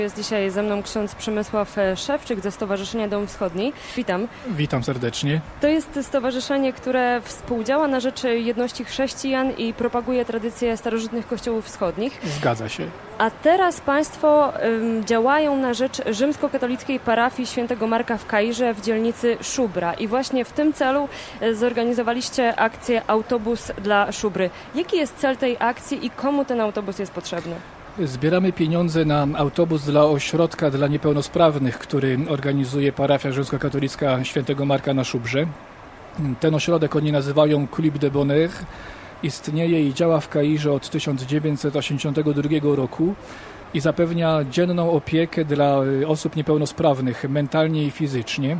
Jest dzisiaj ze mną ksiądz Przemysław Szewczyk ze Stowarzyszenia Dom Wschodni. Witam. Witam serdecznie. To jest stowarzyszenie, które współdziała na rzecz jedności chrześcijan i propaguje tradycje starożytnych kościołów wschodnich. Zgadza się. A teraz Państwo działają na rzecz rzymskokatolickiej parafii świętego Marka w Kairze w dzielnicy Szubra. I właśnie w tym celu zorganizowaliście akcję Autobus dla Szubry. Jaki jest cel tej akcji i komu ten autobus jest potrzebny? Zbieramy pieniądze na autobus dla ośrodka dla niepełnosprawnych, który organizuje parafia rzymskokatolicka świętego Marka na Szubrze. Ten ośrodek oni nazywają Club de Bonheur. Istnieje i działa w Kairze od 1982 roku i zapewnia dzienną opiekę dla osób niepełnosprawnych mentalnie i fizycznie.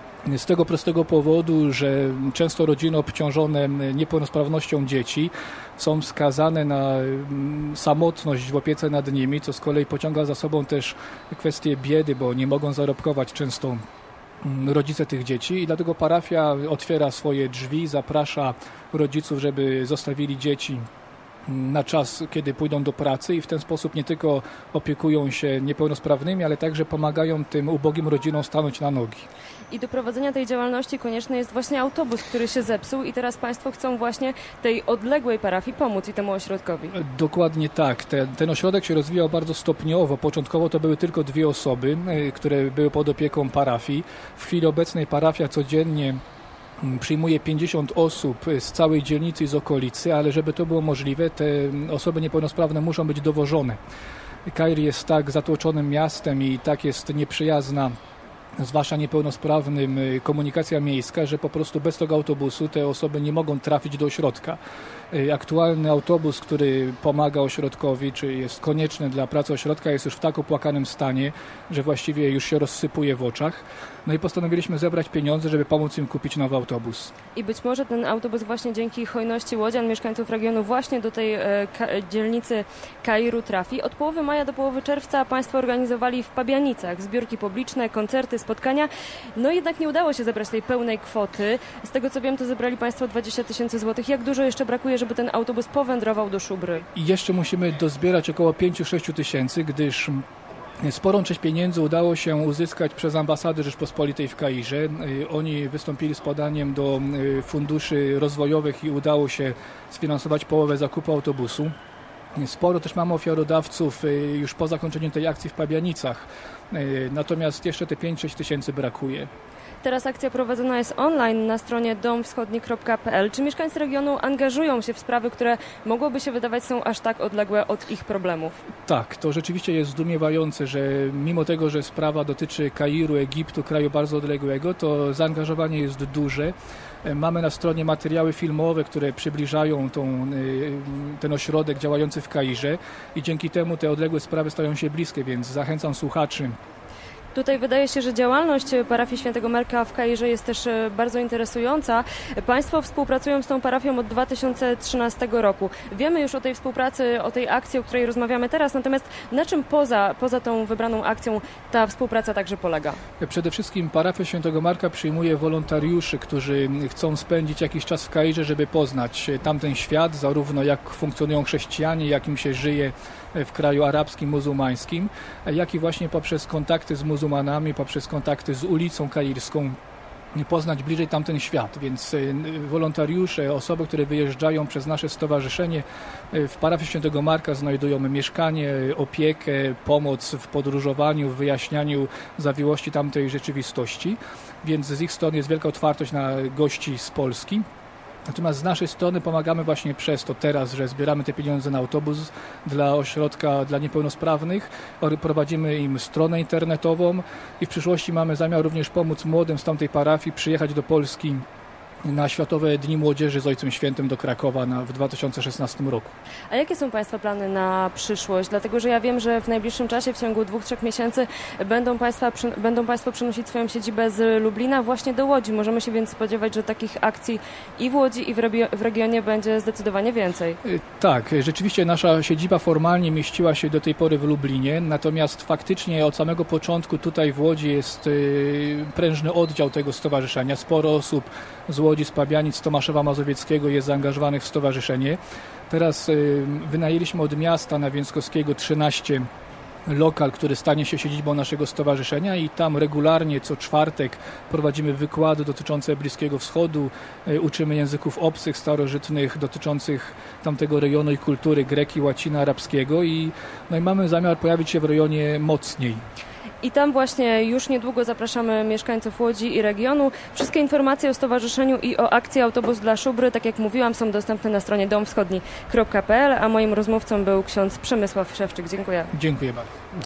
Z tego prostego powodu, że często rodziny obciążone niepełnosprawnością dzieci są skazane na samotność w opiece nad nimi, co z kolei pociąga za sobą też kwestię biedy, bo nie mogą zarobkować często rodzice tych dzieci i dlatego parafia otwiera swoje drzwi, zaprasza rodziców, żeby zostawili dzieci na czas, kiedy pójdą do pracy i w ten sposób nie tylko opiekują się niepełnosprawnymi, ale także pomagają tym ubogim rodzinom stanąć na nogi. I do prowadzenia tej działalności konieczny jest właśnie autobus, który się zepsuł i teraz Państwo chcą właśnie tej odległej parafii pomóc i temu ośrodkowi. Dokładnie tak. Ten ośrodek się rozwijał bardzo stopniowo. Początkowo to były tylko 2 osoby, które były pod opieką parafii. W chwili obecnej parafia codziennie przyjmuje 50 osób z całej dzielnicy i z okolicy, ale żeby to było możliwe, te osoby niepełnosprawne muszą być dowożone. Kair jest tak zatłoczonym miastem i tak jest nieprzyjazna, zwłaszcza niepełnosprawnym, komunikacja miejska, że po prostu bez tego autobusu te osoby nie mogą trafić do ośrodka. Aktualny autobus, który pomaga ośrodkowi, czy jest konieczny dla pracy ośrodka, jest już w tak opłakanym stanie, że właściwie już się rozsypuje w oczach. No i postanowiliśmy zebrać pieniądze, żeby pomóc im kupić nowy autobus. I być może ten autobus właśnie dzięki hojności łodzian, mieszkańców regionu właśnie do tej dzielnicy Kairu trafi. Od połowy maja do połowy czerwca Państwo organizowali w Pabianicach zbiórki publiczne, koncerty, spotkania. No jednak nie udało się zebrać tej pełnej kwoty. Z tego co wiem, to zebrali Państwo 20 000 złotych. Jak dużo jeszcze brakuje, żeby ten autobus powędrował do Szubry? I jeszcze musimy dozbierać około 5-6 tysięcy, gdyż sporą część pieniędzy udało się uzyskać przez ambasady Rzeczpospolitej w Kairze. Oni wystąpili z podaniem do funduszy rozwojowych i udało się sfinansować połowę zakupu autobusu. Sporo też mamy ofiarodawców już po zakończeniu tej akcji w Pabianicach. Natomiast jeszcze te 5-6 tysięcy brakuje. Teraz akcja prowadzona jest online na stronie domwschodni.pl. Czy mieszkańcy regionu angażują się w sprawy, które mogłoby się wydawać są aż tak odległe od ich problemów? Tak, to rzeczywiście jest zdumiewające, że mimo tego, że sprawa dotyczy Kairu, Egiptu, kraju bardzo odległego, to zaangażowanie jest duże. Mamy na stronie materiały filmowe, które przybliżają ten ośrodek działający w Kairze i dzięki temu te odległe sprawy stają się bliskie, więc zachęcam słuchaczy. Tutaj wydaje się, że działalność parafii świętego Marka w Kairze jest też bardzo interesująca. Państwo współpracują z tą parafią od 2013 roku. Wiemy już o tej współpracy, o tej akcji, o której rozmawiamy teraz, natomiast na czym poza tą wybraną akcją ta współpraca także polega? Przede wszystkim parafia świętego Marka przyjmuje wolontariuszy, którzy chcą spędzić jakiś czas w Kairze, żeby poznać tamten świat, zarówno jak funkcjonują chrześcijanie, jak im się żyje w kraju arabskim, muzułmańskim, jak i właśnie poprzez kontakty z muzułmanami, poprzez kontakty z ulicą kairską poznać bliżej tamten świat. Więc wolontariusze, osoby, które wyjeżdżają przez nasze stowarzyszenie w parafii świętego Marka znajdują mieszkanie, opiekę, pomoc w podróżowaniu, w wyjaśnianiu zawiłości tamtej rzeczywistości. Więc z ich strony jest wielka otwartość na gości z Polski. Natomiast z naszej strony pomagamy właśnie przez to teraz, że zbieramy te pieniądze na autobus dla ośrodka dla niepełnosprawnych. Prowadzimy im stronę internetową i w przyszłości mamy zamiar również pomóc młodym z tamtej parafii przyjechać do Polski na Światowe Dni Młodzieży z Ojcem Świętym do Krakowa w 2016 roku. A jakie są Państwa plany na przyszłość? Dlatego, że ja wiem, że w najbliższym czasie, w ciągu 2-3 miesięcy będą Państwo przenosić swoją siedzibę z Lublina właśnie do Łodzi. Możemy się więc spodziewać, że takich akcji i w Łodzi, i w regionie będzie zdecydowanie więcej. Tak, rzeczywiście nasza siedziba formalnie mieściła się do tej pory w Lublinie, natomiast faktycznie od samego początku tutaj w Łodzi jest prężny oddział tego stowarzyszenia. Sporo osób z Łodzi, z Pabianic, z Tomaszowa Mazowieckiego jest zaangażowanych w stowarzyszenie. Teraz wynajęliśmy od miasta Nawieńskowskiego 13 lokal, który stanie się siedzibą naszego stowarzyszenia i tam regularnie co czwartek prowadzimy wykłady dotyczące Bliskiego Wschodu, uczymy języków obcych, starożytnych, dotyczących tamtego rejonu i kultury greki, łacina, arabskiego i mamy zamiar pojawić się w rejonie mocniej. I tam właśnie już niedługo zapraszamy mieszkańców Łodzi i regionu. Wszystkie informacje o stowarzyszeniu i o akcji Autobus dla Szubry, tak jak mówiłam, są dostępne na stronie domwschodni.pl, a moim rozmówcą był ksiądz Przemysław Szewczyk. Dziękuję. Dziękuję bardzo.